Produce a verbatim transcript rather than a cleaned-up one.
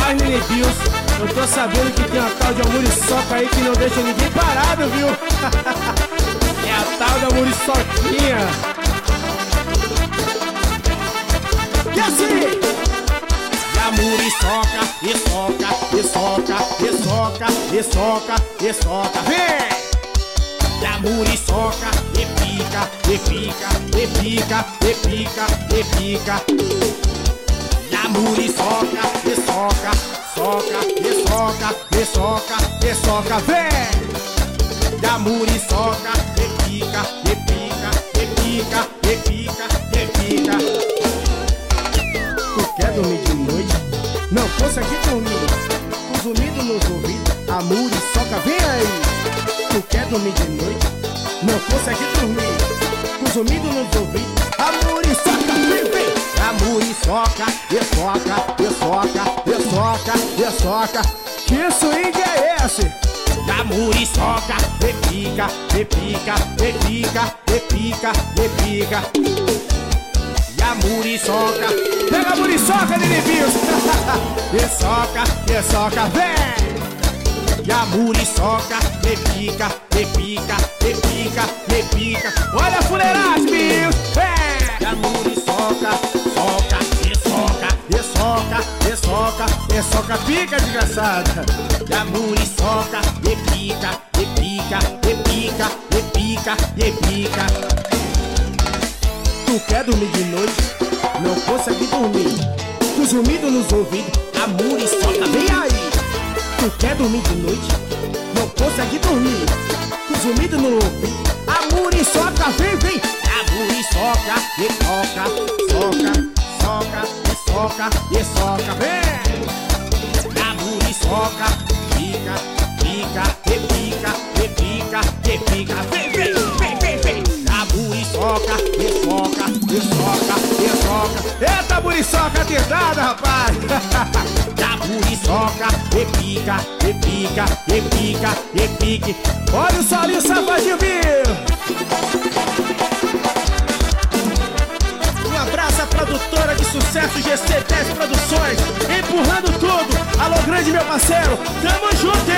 Rapaz, Nene Bills, eu tô sabendo que tem uma tal de muriçoca aí que não deixa ninguém parado, viu? É a tal da muriçoquinha. E assim, e a muriçoca, e soca, e soca, e soca, e soca, e soca, vem! E a muriçoca, e pica, e pica, e pica, e pica, e pica. E a muriçoca, e soca, soca, e soca, e soca, e soca, vem! E a muriçoca, e pica, e pica, e pica, e pica, e pica. Tu quer dormir de noite? Não consegue dormir. Com zumbido nos ouvidos, a muriçoca vem aí. Tu quer dormir de noite? Não consegue dormir. Com zumbido nos ouvidos, a muriçoca vem, vem. A muriçoca, e soca, e soca, e soca, e soca. Que swing é esse? E a muriçoca, e pica, e pica, e pica, e pica, e pica. E a muriçoca, pega a muriçoca, Nene Bills. e soca, e soca, vem! E a muriçoca, e pica, e pica, e pica, e pica. Olha a fuleiragem, Bills, vem! E a muriçoca, soca, e soca, e soca, e soca, e soca, pica, desgraçada. E a muriçoca, e pica, e pica, e pica, e pica, e pica. Tu quer dormir de noite? Não consegue dormir. Com zumbido nos ouvidos, a muriçoca vem aí. Tu quer dormir de noite? Não consegue dormir. Com zumbido no ouvido, a muriçoca vem, vem. A muriçoca, e soca, soca, soca, e soca, e soca, vem. A muriçoca, pica, pica, e pica, e pica, e pica, vem, vem, vem, vem, vem. A muriçoca, e soca, e soca, e soca. Eita muriçoca tentada, rapaz. A muriçoca, e pica, e pica, e pica, e pique. Olha o solinho safadinho, viu? Um abraço à produtora de sucesso G C dez Produções, empurrando tudo. Alô, grande meu parceiro, tamo junto.